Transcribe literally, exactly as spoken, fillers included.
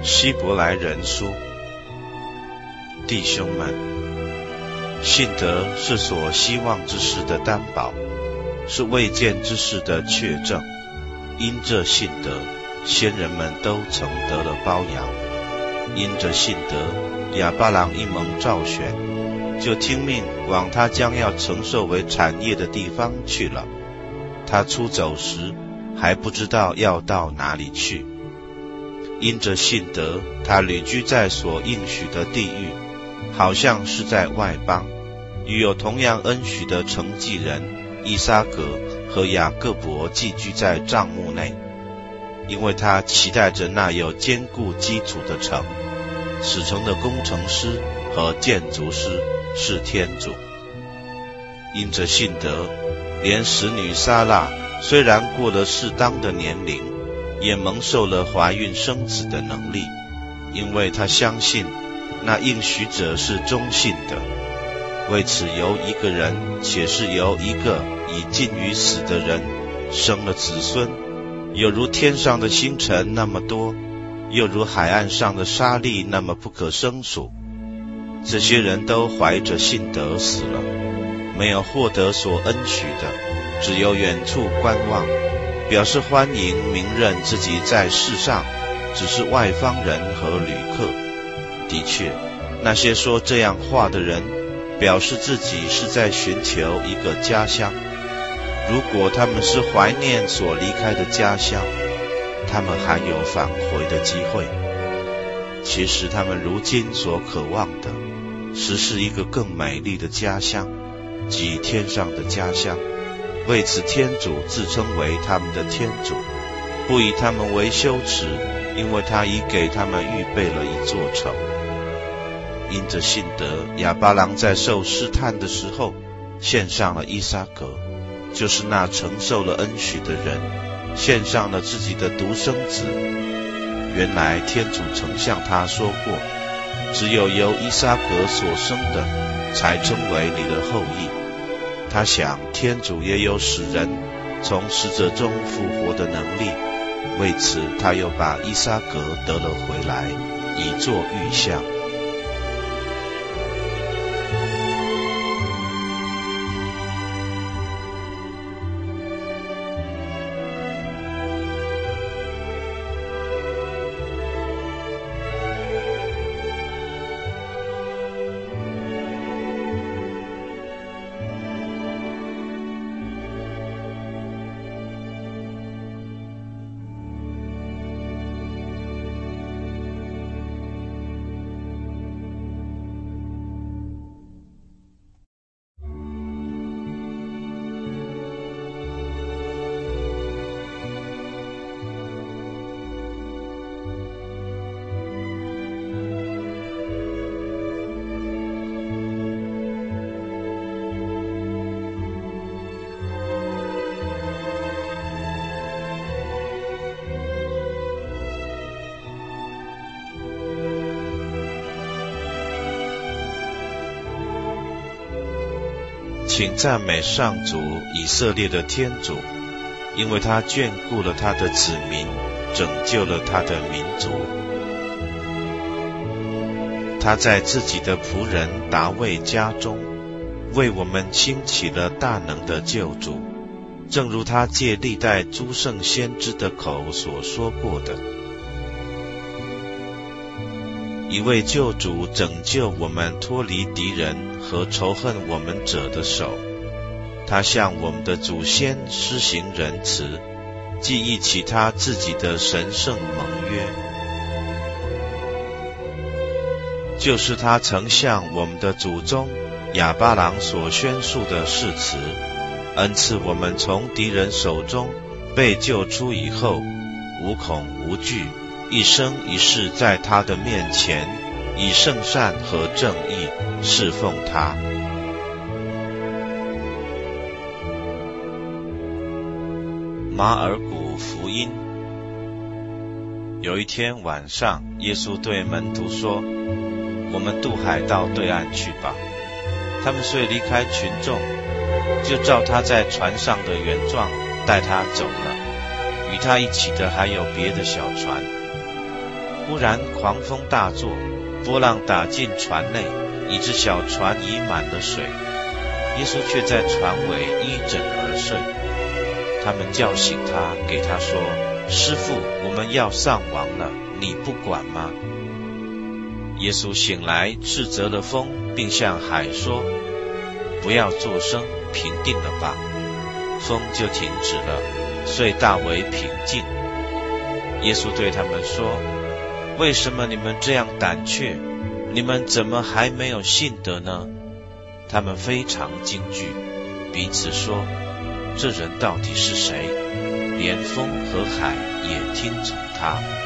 希伯来人书，弟兄们，信德是所希望之事的担保，是未见之事的确证。因这信德，先人们都曾得了褒扬。因着信德，亚巴郎一蒙召选，就听命往他将要承受为产业的地方去了。他出走时，还不知道要到哪里去。因着信德，他旅居在所应许的地域，好像是在外邦，与有同样恩许的承继人以撒格和雅各伯寄居在帐幕内，因为他期待着那有坚固基础的城，此城的工程师和建筑师是天主。因着信德，连使女撒拉虽然过了适当的年龄，也蒙受了怀孕生子的能力，因为他相信那应许者是忠信的。为此由一个人，且是由一个已近于死的人，生了子孙，有如天上的星辰那么多，又如海岸上的沙粒那么不可胜数。这些人都怀着信德死了，没有获得所恩许的，只有远处观望，表示欢迎明认自己在世上只是外邦人和旅客。的确，那些说这样话的人，表示自己是在寻求一个家乡。如果他们是怀念所离开的家乡，他们还有返回的机会。其实他们如今所渴望的，实是一个更美丽的家乡，即天上的家乡。为此天主自称为他们的天主，不以他们为羞耻，因为他已给他们预备了一座城。因着信德，亚巴郎在受试探的时候，献上了依撒格，就是那承受了恩许的人，献上了自己的独生子。原来天主曾向他说过，只有由依撒格所生的，才称为你的后裔。他想天主也有使人从死者中复活的能力，为此他又把依撒格得了回来，以作预象。请赞美上主以色列的天主，因为他眷顾了他的子民，拯救了他的民族。他在自己的仆人达味家中，为我们兴起了大能的救主，正如他借历代诸圣先知的口所说过的。一位救主拯救我们脱离敌人和仇恨我们者的手，他向我们的祖先施行仁慈，记忆起他自己的神圣盟约，就是他曾向我们的祖宗亚巴郎所宣述的誓词，恩赐我们从敌人手中被救出以后，无恐无惧，一生一世在他的面前，以圣善和正义侍奉他。马尔谷福音。有一天晚上，耶稣对门徒说，我们渡海到对岸去吧。他们遂离开群众，就照他在船上的原状带他走了。与他一起的还有别的小船。 忽然狂风大作，波浪打进船内，以致小船已满了水。耶稣却在船尾依枕而睡。他们叫醒他，给他说：师父，我们要丧亡了，你不管吗？耶稣醒来，斥责了风，并向海说：不要作声，平定了吧。风就停止了，遂大为平静。耶稣对他们说：为什么你们这样胆怯？你们怎么还没有信德呢？他们非常惊惧，彼此说：这人到底是谁？连风和海也听从他。